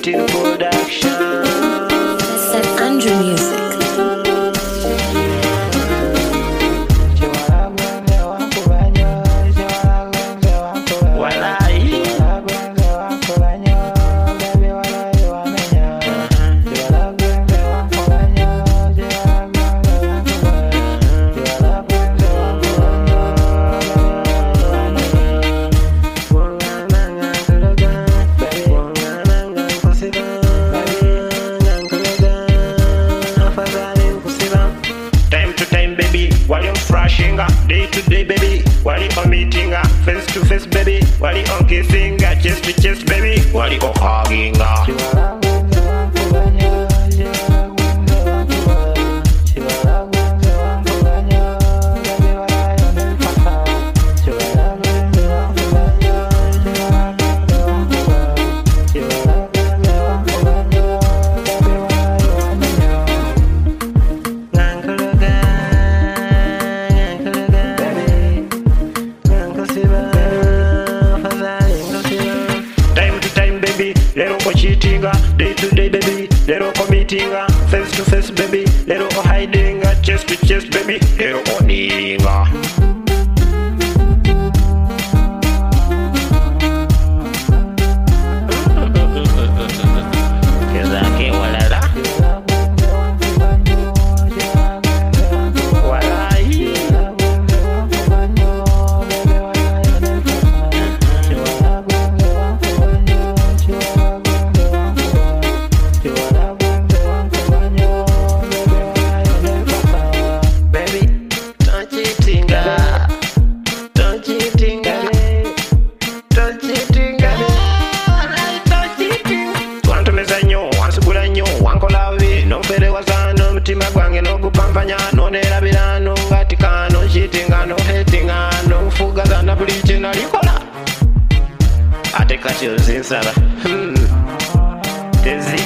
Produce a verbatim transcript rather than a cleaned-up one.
Creative production. Saint Andrew Music. While you're flashing up, day to day, baby. While you're meeting up, face to face, baby. While you're kissing, chest to chest, baby. While you're hugging up. Little go cheating, day to day, baby. Little go meeting, face to face, baby. Little go hiding, chest to chest, baby. Little go kneeling. Mutima gwange n'ogupampanya n'onerabira n'ongatika n'onchitinga n'ohetinga n'onfugaza na buli kye nalikola ate kati ozinsaba tezi